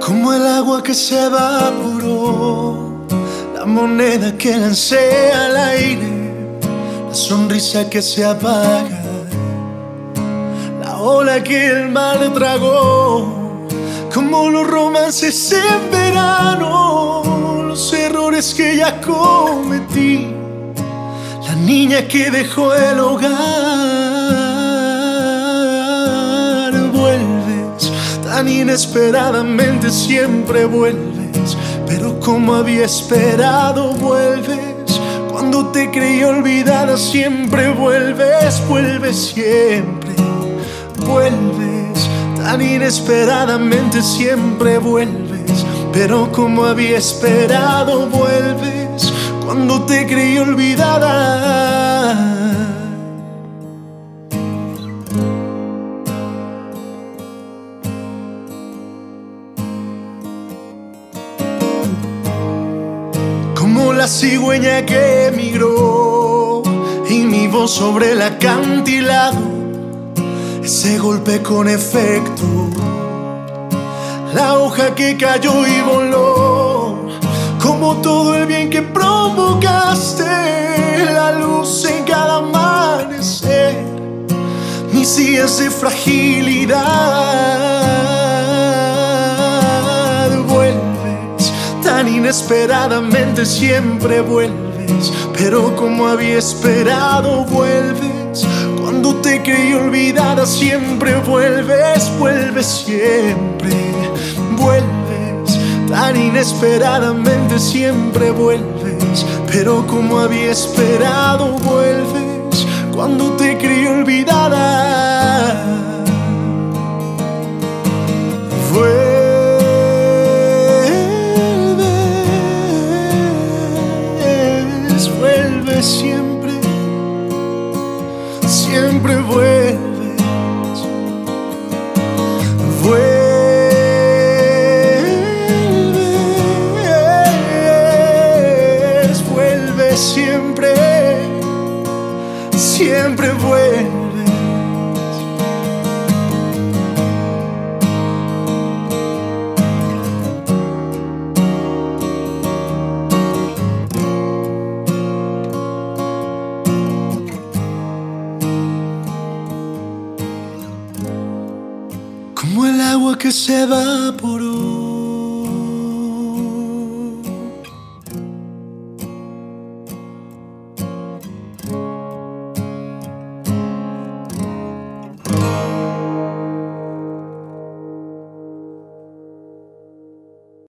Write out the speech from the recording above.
Como el agua que se evaporó, la moneda que lancé al aire, la sonrisa que se apaga, la ola que el mar tragó. Como los romances en verano, los errores que ya cometí, la niña que dejó el hogar. Vuelves tan inesperadamente, siempre vuelves, pero como había esperado vuelves. Cuando te creí olvidada siempre vuelves, vuelves siempre, vuelves tan inesperadamente, siempre vuelves, pero como había esperado vuelves. Cuando te creí olvidada. Como la cigüeña que emigró y mi voz sobre el acantilado, ese golpe con efecto, la hoja que cayó y voló. Como todo el bien que provocaste, la luz en cada amanecer, mis días de fragilidad. Vuelves tan inesperadamente, siempre vuelves, pero como había esperado vuelves. Cuando te creí olvidada siempre vuelves, vuelves siempre, vuelves tan inesperadamente, siempre vuelves, pero como había esperado vuelves. Cuando te creí olvidada. Vuelves siempre, siempre vuelves. Vuelves siempre, siempre vuelves. Como el agua que se evaporó,